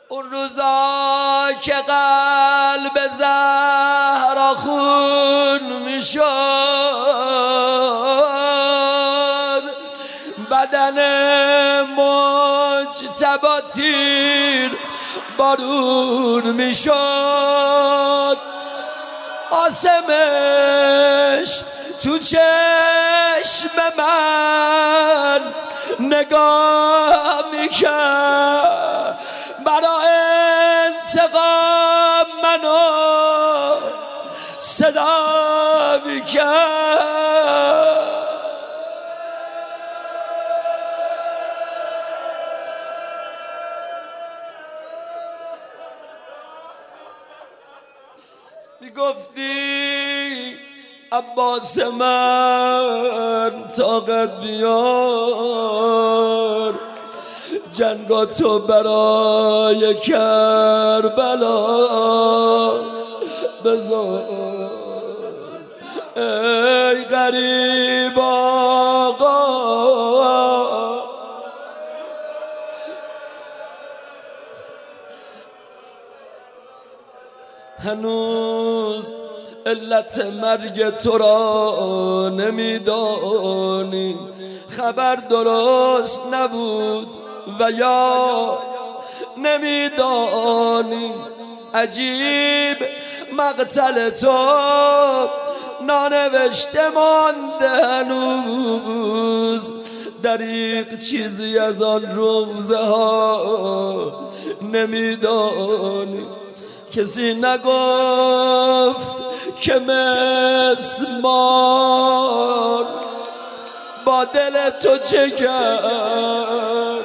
اون روزا که قلب زهرا خون میشد، بدن مجتبی تیر بارون میشد، آسمش تو چشم من نگاه میکرد، برای انتقام منو صدا میکرد. میگفتی عباس من طاقت بیار، جنگاتو برای کربلا بذار. ای غریب آقا هنوز علت مرگ تو را نمیدانی، خبر درست نبود و یا نمیدانی. عجیب مقتل تو نانوشته مانده هنوز، دریغ چیزی از آن روزه ها نمیدانی. کسی نگفت که مسمار با دل تو چه کرد،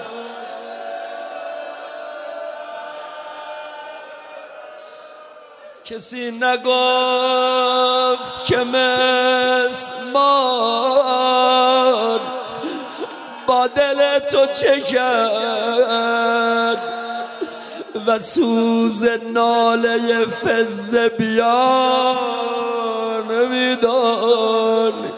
کسی نگفت که مسمار با دل تو چه کرد، و سوز ناله فز بیار نمیدانی.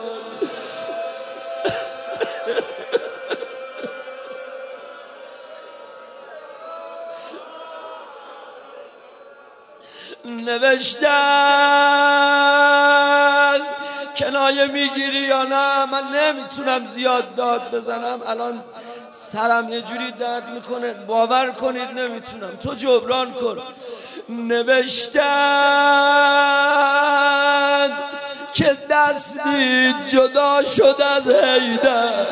نوشتن کنایه میگیری یا نه؟ من نمیتونم زیاد داد بزنم، الان سرم یه جوری درد میکنه، باور کنید نمیتونم، تو جبران کن. نوشتن که دستی جدا شد از حیدر،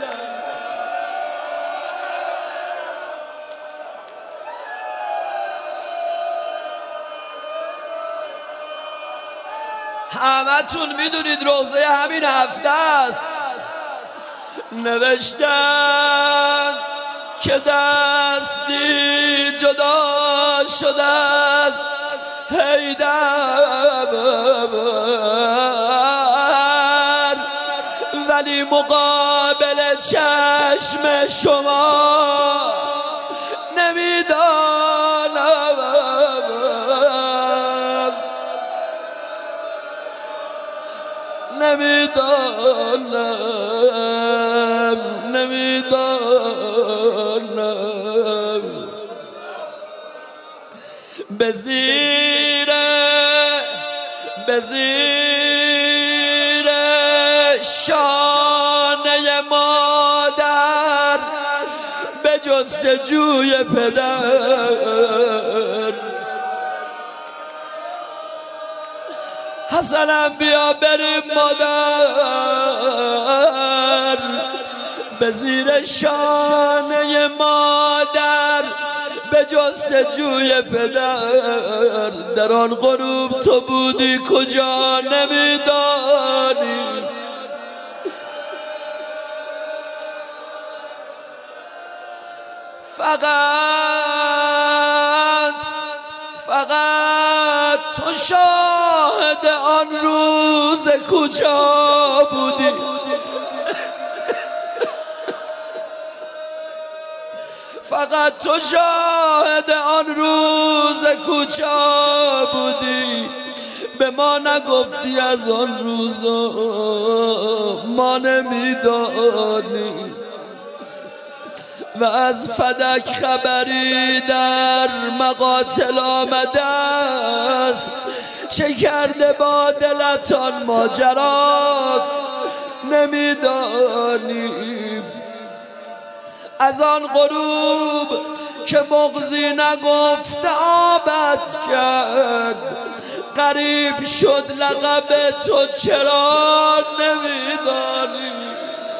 همه تون میدونید روزه همین هفته است. نوشتن که دستی جدا شده از حیدر، ولی مقابل چشم شما نمیدانم، نمیدانم. به زیر شانه مادر به جستجوی پدر، حسنم بیا بریم مادر. به زیر شانه مادر به جستجوی پدر، در آن غروب تو بودی کجا نمیدانی. فقط تو شاهد آن روز کجا بودی. فقط تو شاهد آن روز کجا بودی. به ما نگفتی از آن روزا، ما نمیدانی. و از فدک خبری در مقاتل آمده است، چه کرده با دلتان ماجرا نمیدانیم. از آن غروب که بغضی نگفته آبت کرد، غریب شد لقب تو چرا نمیدانی.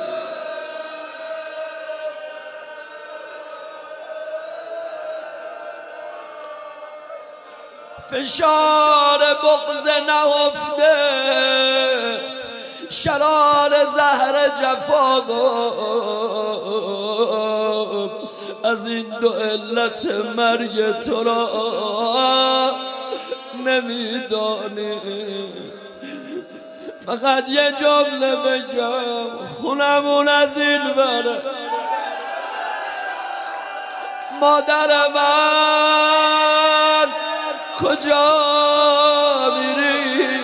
فشار بغض نهفته، شرار زهر جفا، از این دو علت مرگ تو را نمیدانی. فقط یه جمله بگم، خونمون از این بره، مادر من کجا میری؟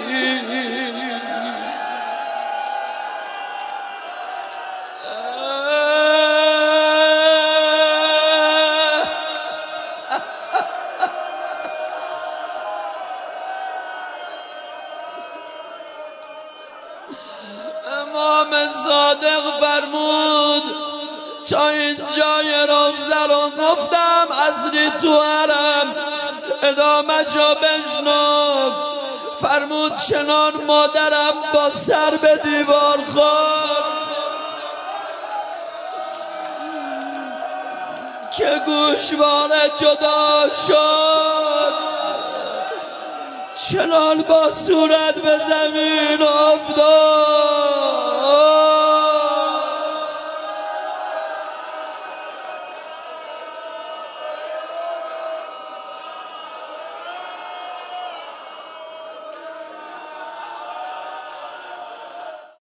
امام صادق فرمود تا اینجای روزه رو گفتم، عصری تو حرم ادامه‌شو بشنو. فرمود چنان مادرم با سر به دیوار خورد که گوشواره جدا شد، چنان با صورت به زمین افتاد